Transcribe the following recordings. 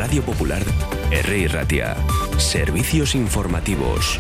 Radio Popular, R. Ratia. Servicios informativos.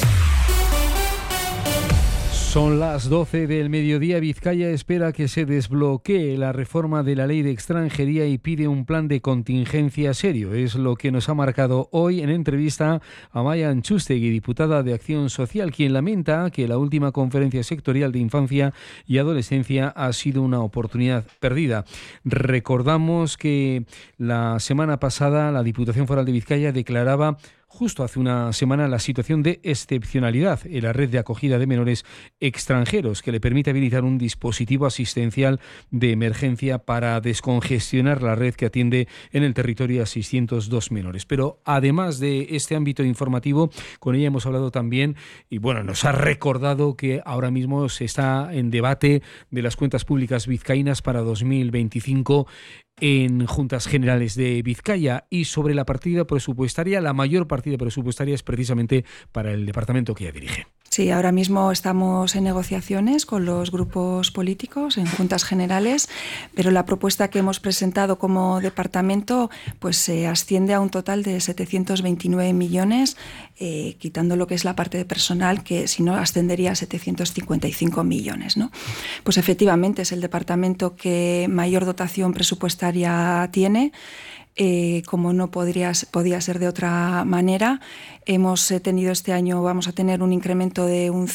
Son las 12 del mediodía. Vizcaya espera que se desbloquee la reforma de la ley de extranjería y pide un plan de contingencia serio. Es lo que nos ha marcado hoy en entrevista a Maya Antxustegui, diputada de Acción Social, quien lamenta que la última conferencia sectorial de infancia y adolescencia ha sido una oportunidad perdida. Recordamos que la semana pasada la Diputación Foral de Vizcaya declaraba justo hace una semana la situación de excepcionalidad en la red de acogida de menores extranjeros, que le permite habilitar un dispositivo asistencial de emergencia para descongestionar la red que atiende en el territorio a 602 menores. Pero además de este ámbito informativo, con ella hemos hablado también, y bueno, nos ha recordado que ahora mismo se está en debate de las cuentas públicas vizcaínas para 2025 en Juntas Generales de Vizcaya, y sobre la partida presupuestaria, la mayor partida presupuestaria es precisamente para el departamento que ella dirige. Sí, ahora mismo estamos en negociaciones con los grupos políticos en Juntas Generales, pero la propuesta que hemos presentado como departamento pues asciende a un total de 729 millones, quitando lo que es la parte de personal, que si no ascendería a 755 millones, ¿no? Pues efectivamente es el departamento que mayor dotación presupuestaria tiene. Como no podía ser de otra manera, hemos tenido este año, vamos a tener un incremento de un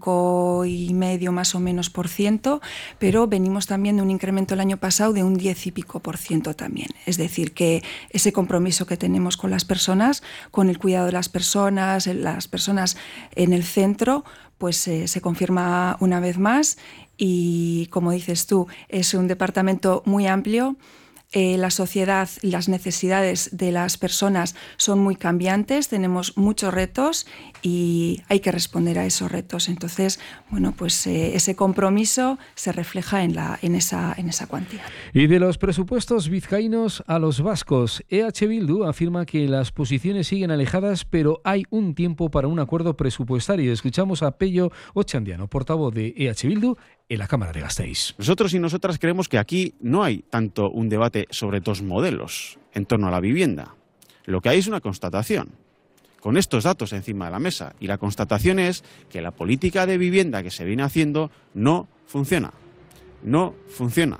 5,5% más o menos por ciento, pero venimos también de un incremento el año pasado de un 10 y pico por ciento también. Es decir, que ese compromiso que tenemos con las personas, con el cuidado de las personas en el centro, pues se confirma una vez más. Y como dices tú, es un departamento muy amplio. La sociedad y las necesidades de las personas son muy cambiantes, tenemos muchos retos y hay que responder a esos retos. Entonces, bueno, pues ese compromiso se refleja en esa cuantía. Y de los presupuestos vizcaínos a los vascos, EH Bildu afirma que las posiciones siguen alejadas, pero hay un tiempo para un acuerdo presupuestario. Escuchamos a Pello Otxandiano, portavoz de EH Bildu en la Cámara de Gasteiz. Nosotros y nosotras creemos que aquí no hay tanto un debate sobre dos modelos en torno a la vivienda. Lo que hay es una constatación, con estos datos encima de la mesa. Y la constatación es que la política de vivienda que se viene haciendo no funciona. No funciona.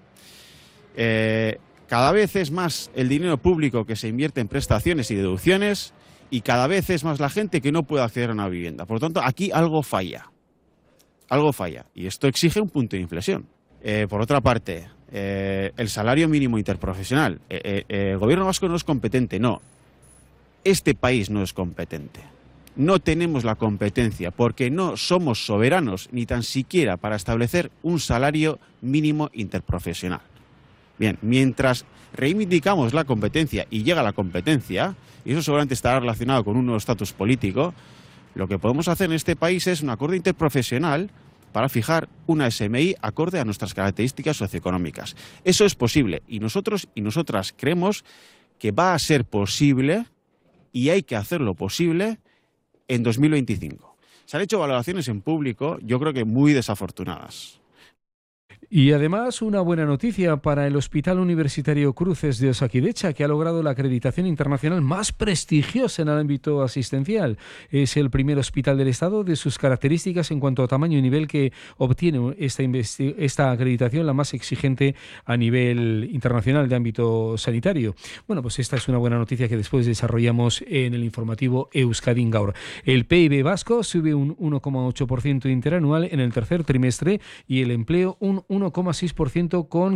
Cada vez es más el dinero público que se invierte en prestaciones y deducciones, y cada vez es más la gente que no puede acceder a una vivienda. Por lo tanto, aquí algo falla. Algo falla, y esto exige un punto de inflexión. Por otra parte, el salario mínimo interprofesional. El gobierno vasco no es competente, no. Este país no es competente. No tenemos la competencia porque no somos soberanos ni tan siquiera para establecer un salario mínimo interprofesional. Bien, mientras reivindicamos la competencia y llega la competencia, y eso seguramente estará relacionado con un nuevo estatus político, lo que podemos hacer en este país es un acuerdo interprofesional para fijar una SMI acorde a nuestras características socioeconómicas. Eso es posible y nosotros y nosotras creemos que va a ser posible y hay que hacerlo posible en 2025. Se han hecho valoraciones en público, yo creo que muy desafortunadas. Y además una buena noticia para el Hospital Universitario Cruces de Osakidecha, que ha logrado la acreditación internacional más prestigiosa en el ámbito asistencial. Es el primer hospital del Estado de sus características en cuanto a tamaño y nivel que obtiene esta acreditación, la más exigente a nivel internacional de ámbito sanitario. Bueno, pues esta es una buena noticia que después desarrollamos en el informativo Euskadin Gaur. El PIB vasco sube un 1,8% interanual en el tercer trimestre y el empleo un 1,6% con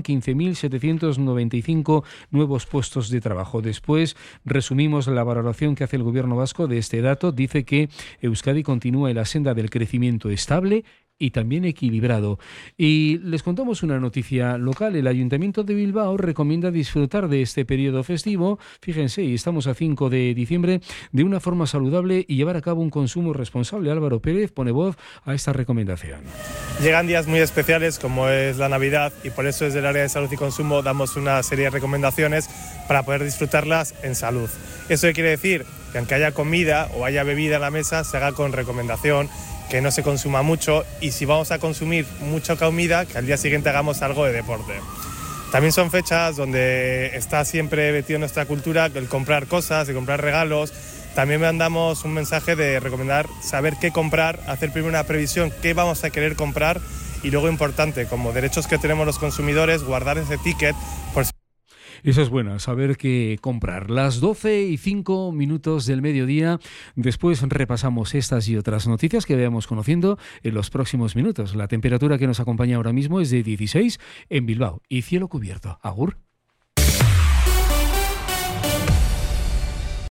15.795 nuevos puestos de trabajo. Después resumimos la valoración que hace el gobierno vasco de este dato. Dice que Euskadi continúa en la senda del crecimiento estable y también equilibrado. Y les contamos una noticia local. El Ayuntamiento de Bilbao recomienda disfrutar de este periodo festivo, fíjense, y estamos a 5 de diciembre, de una forma saludable y llevar a cabo un consumo responsable. Álvaro Pérez pone voz a esta recomendación. Llegan días muy especiales como es la Navidad y por eso desde el área de salud y consumo damos una serie de recomendaciones para poder disfrutarlas en salud. ¿Eso quiere decir? Que aunque haya comida o haya bebida en la mesa, se haga con recomendación, que no se consuma mucho y si vamos a consumir mucha comida, que al día siguiente hagamos algo de deporte. También son fechas donde está siempre metido en nuestra cultura el comprar cosas, el comprar regalos. También mandamos un mensaje de recomendar saber qué comprar, hacer primero una previsión, qué vamos a querer comprar y luego, importante, como derechos que tenemos los consumidores, guardar ese ticket por si... Eso es bueno, saber qué comprar. Las 12:05 del mediodía. Después repasamos estas y otras noticias que vayamos conociendo en los próximos minutos. La temperatura que nos acompaña ahora mismo es de 16 en Bilbao y cielo cubierto. Agur.